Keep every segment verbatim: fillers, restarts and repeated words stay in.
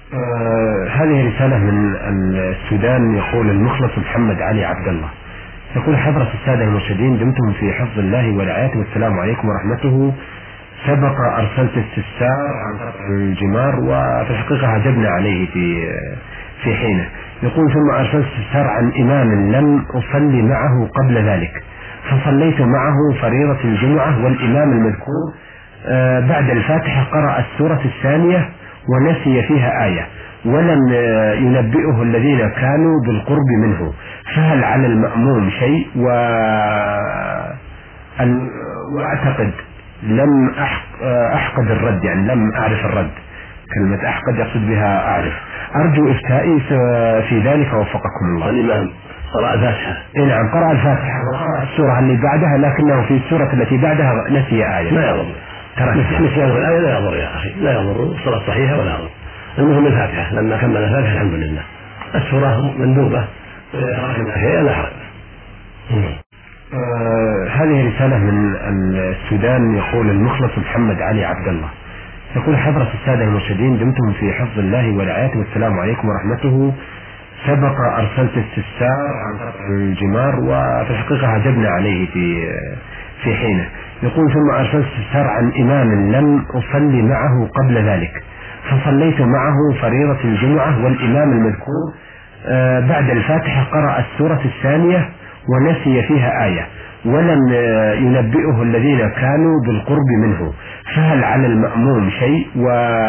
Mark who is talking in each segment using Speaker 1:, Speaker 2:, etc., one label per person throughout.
Speaker 1: آه هذه رسالة من السودان. يقول المخلص محمد علي عبد الله، يقول: حضرة السادة المرشدين، دمتم في حفظ الله ورعايته والسلام عليكم ورحمته. سبق أرسلت استفسار عن قطع الجمار وفي الحقيقة هجبنا عليه في في حينه. يقول: ثم أرسلت استفسار عن إمام لم أصلي معه قبل ذلك، فصليت معه فريضة الجمعة والإمام المذكور آه بعد الفاتحة قرأ السورة الثانية ونسي فيها آية ولم ينبئه الذين كانوا بالقرب منه، فهل على المأموم شيء؟ و... وأعتقد لم أحقد الرد، يعني لم أعرف الرد. كلمة أحقد يقصد بها أعرف. أرجو إفتائي في ذلك وفقكم الله.
Speaker 2: الإمام قرأ الفاتحة.
Speaker 1: إيه نعم، قرأ الفاتحة وقرأ السورة اللي بعدها، لكنه في السورة التي بعدها نسي آية.
Speaker 2: لا يضر، نسيان الآية لا يضر يا أخي، لا يضر، الصلاة صحيحة ولا يضر. المهم الفاتحة، لما كمل الفاتحة الحمد لله. السورة مندوبة هي لا حرج.
Speaker 1: آه هذه رسالة من السودان. يقول المخلص محمد علي عبد الله، يقول: حضرة السادة المرشدين، دمتم في حفظ الله ورعايته والسلام عليكم ورحمته. سبق أرسلت استفسار عن قطع الجمار وفي الحقيقة هجبنا عليه في في حينه. يقول: ثم أرسلت استفسار عن إمام لم أصلي معه قبل ذلك، فصليت معه فريضة الجمعة والإمام المذكور آه بعد الفاتحة قرأ السورة الثانية ونسي فيها آية ولم ينبئه الذين كانوا بالقرب منه، فهل على المأموم شيء؟ و...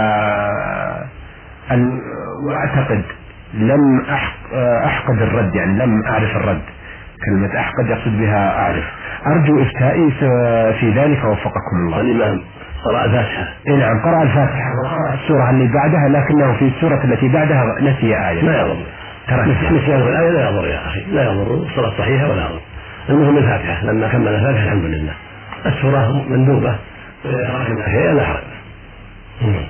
Speaker 1: وأعتقد لم أحقد الرد، يعني لم أعرف الرد. كلمة أحقد يقصد بها أعرف. أرجو إفتائي في ذلك وفقكم الله.
Speaker 2: الإمام قرأ الفاتحة.
Speaker 1: إيه نعم، قرأ الفاتحة وقرأ السورة اللي بعدها، لكنه في السورة التي بعدها نسي آية.
Speaker 2: لا يضر، نسيان الآية لا يضر يا أخي، لا يضر، الصلاة صحيحة ولا يضر. المهم الفاتحة، لما كمل الفاتحة الحمد لله. السورة مندوبة هي لا حرج.